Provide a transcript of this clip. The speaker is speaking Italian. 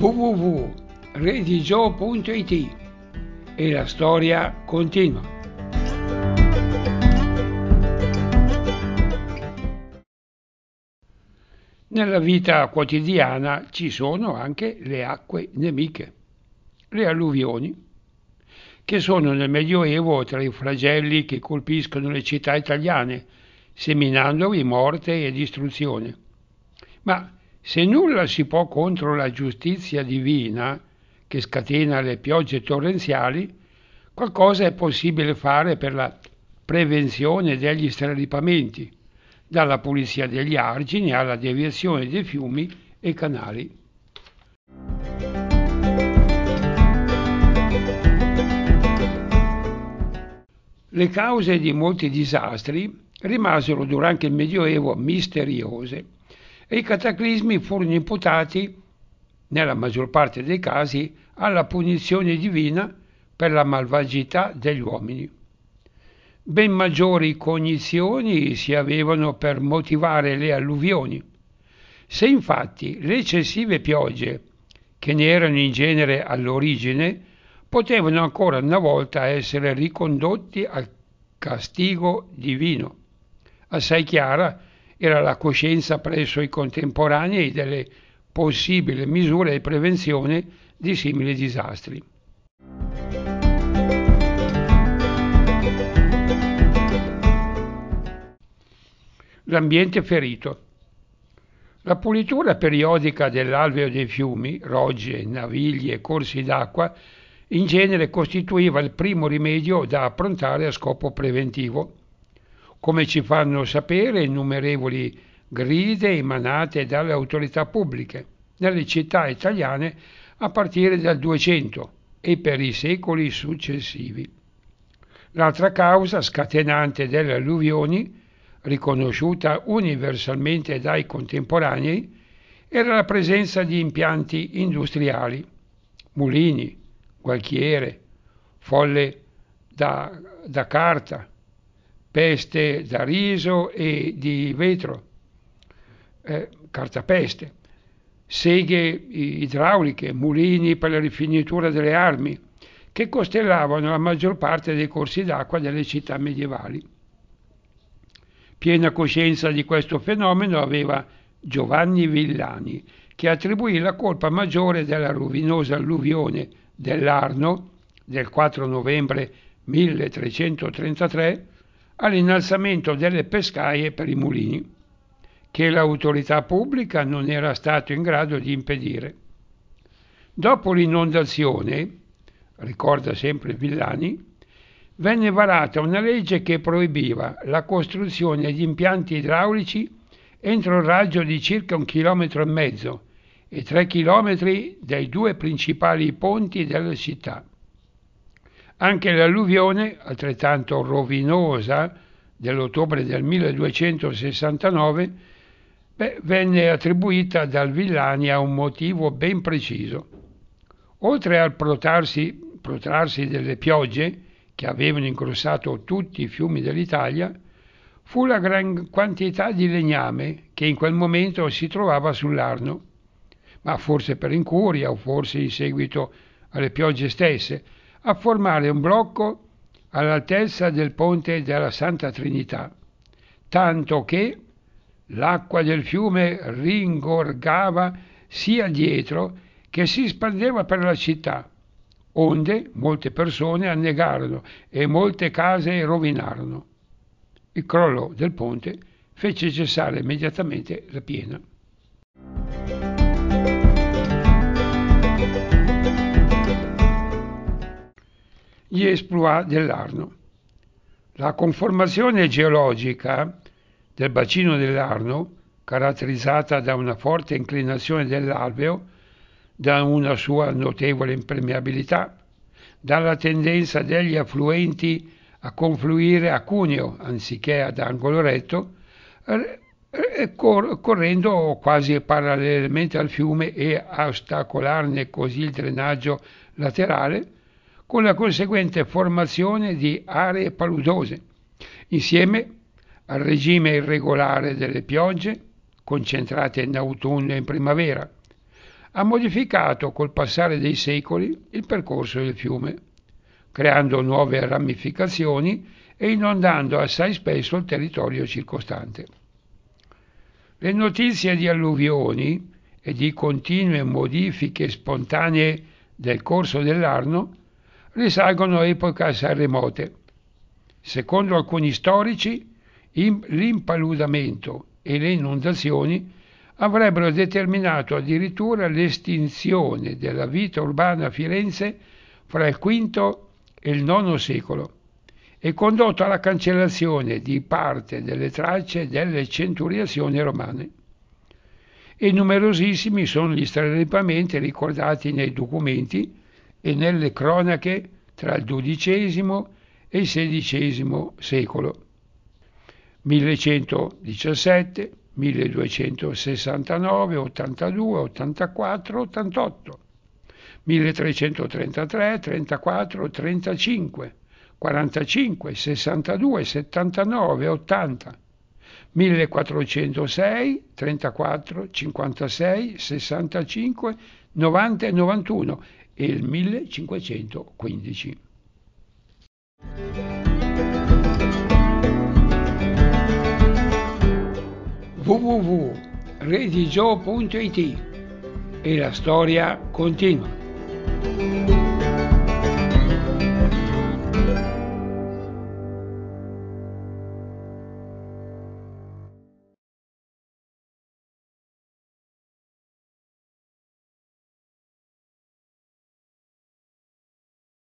www.redigio.it e la storia continua. Nella vita quotidiana ci sono anche le acque nemiche, le alluvioni, che sono nel Medioevo tra i flagelli che colpiscono le città italiane, seminandovi morte e distruzione. Ma se nulla si può contro la giustizia divina, che scatena le piogge torrenziali, qualcosa è possibile fare per la prevenzione degli straripamenti, dalla pulizia degli argini alla deviazione dei fiumi e canali. Le cause di molti disastri rimasero durante il Medioevo misteriose e i cataclismi furono imputati, nella maggior parte dei casi, alla punizione divina per la malvagità degli uomini. Ben maggiori cognizioni si avevano per motivare le alluvioni. Se infatti le eccessive piogge, che ne erano in genere all'origine, potevano ancora una volta essere ricondotti al castigo divino. Assai chiara era la coscienza presso i contemporanei delle possibili misure di prevenzione di simili disastri. L'ambiente ferito. La pulitura periodica dell'alveo dei fiumi, rogge, navigli e corsi d'acqua in genere costituiva il primo rimedio da approntare a scopo preventivo, come ci fanno sapere innumerevoli gride emanate dalle autorità pubbliche nelle città italiane a partire dal 200 e per i secoli successivi. L'altra causa scatenante delle alluvioni, riconosciuta universalmente dai contemporanei, era la presenza di impianti industriali, mulini, gualchiere, folle da carta, peste da riso e di vetro, cartapeste, seghe idrauliche, mulini per la rifinitura delle armi, che costellavano la maggior parte dei corsi d'acqua delle città medievali. Piena coscienza di questo fenomeno aveva Giovanni Villani, che attribuì la colpa maggiore della rovinosa alluvione dell'Arno del 4 novembre 1333 all'innalzamento delle pescaie per i mulini, che l'autorità pubblica non era stato in grado di impedire. Dopo l'inondazione, ricorda sempre Villani, venne varata una legge che proibiva la costruzione di impianti idraulici entro il raggio di circa 1,5 km e 3 km dai due principali ponti della città. Anche l'alluvione, altrettanto rovinosa, dell'ottobre del 1269, venne attribuita dal Villani a un motivo ben preciso. Oltre al protrarsi delle piogge, che avevano ingrossato tutti i fiumi dell'Italia, fu la gran quantità di legname che in quel momento si trovava sull'Arno, ma forse per incuria o forse in seguito alle piogge stesse, a formare un blocco all'altezza del ponte della Santa Trinità, tanto che l'acqua del fiume ringorgava sia dietro che si spandeva per la città, onde molte persone annegarono e molte case rovinarono. Il crollo del ponte fece cessare immediatamente la piena. Gli esploit dell'Arno. La conformazione geologica del bacino dell'Arno, caratterizzata da una forte inclinazione dell'alveo, da una sua notevole impermeabilità, dalla tendenza degli affluenti a confluire a Cuneo anziché ad angolo retto, correndo quasi parallelamente al fiume e a ostacolarne così il drenaggio laterale, con la conseguente formazione di aree paludose, insieme al regime irregolare delle piogge, concentrate in autunno e in primavera, ha modificato col passare dei secoli il percorso del fiume, creando nuove ramificazioni e inondando assai spesso il territorio circostante. Le notizie di alluvioni e di continue modifiche spontanee del corso dell'Arno risalgono a epoche assai remote. Secondo alcuni storici, l'impaludamento e le inondazioni avrebbero determinato addirittura l'estinzione della vita urbana a Firenze fra il V e il IX secolo e condotto alla cancellazione di parte delle tracce delle centuriazioni romane. E numerosissimi sono gli straripamenti ricordati nei documenti e nelle cronache tra il XII e il XVI secolo. 1117, 1269, 82, 84, 88, 1333, 34, 35, 45, 62, 79, 80, 1406, 34, 56, 65, 90 e 91 e il 1515. www.redigio.it e la storia continua.